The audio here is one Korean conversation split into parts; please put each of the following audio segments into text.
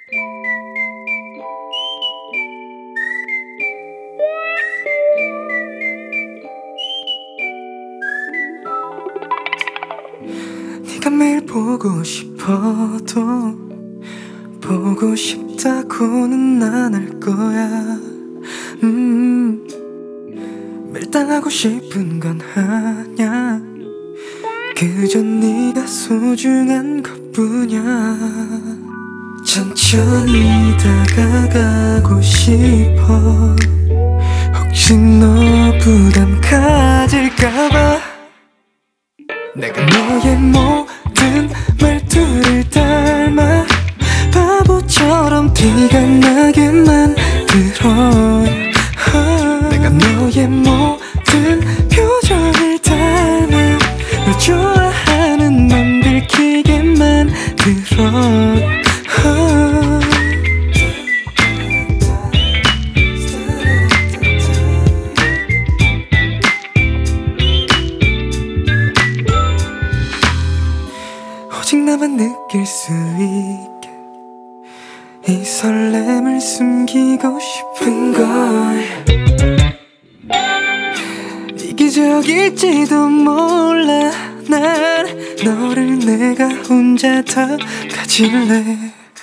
네가 매일 보고 싶어도 보고 싶다고는 안 할 거야. 매일 당하고 싶은 건 아냐. 그저 네가 소중한 것뿐이야. 천천히 다가가고 싶어. 혹시 너 부담 가질까봐. 내가 너의 모든 말투를 닮아 바보처럼 티가 나게 만들어. 내가 너의 모든 표정을 닮아 널 좋아하는 맘 들키게 만들어. 오직 나만 느낄 수 있게 이 설렘을 숨기고 싶은 걸. 이기적일지도 몰라. 난 너를 내가 혼자 다 가질래.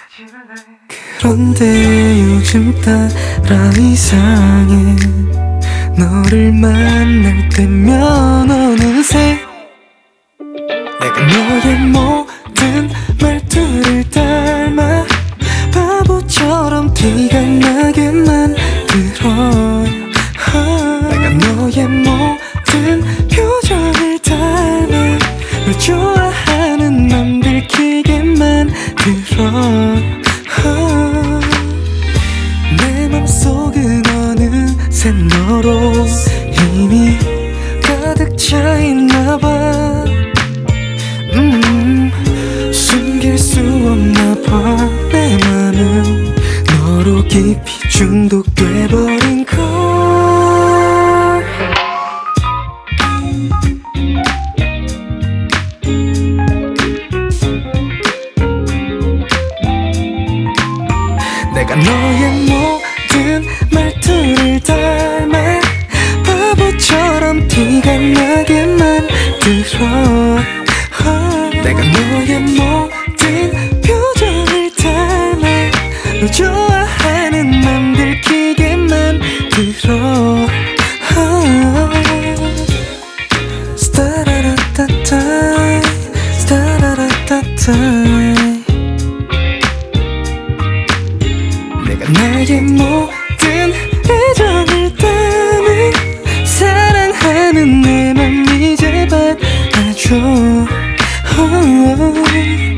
그런데 요즘 따라 이상해. 너를 만날 때면 어느새 내가 너의 모든 말투를 닮아 바보처럼 티가 나게 만들어. 내가 너의 모든 표정을 닮아 널 좋아하는 맘 들키게 만들어. 내 맘속은 어느새 너로 이미 가득 차있나봐. 숨길 수 없나 봐. 내 맘은 너로 깊이 중독돼버린 걸. 내가 너의 모든 말투를 닮아 바보처럼 티가 나게 만들어. 내가 너의 모든 표정을 닮아 널 좋아하는 맘 들키게 만들어. 스타라라따따 스타라라따따. 내가 나의 모든 애정을 담은 사랑하는 내 맘 이제 받아줘.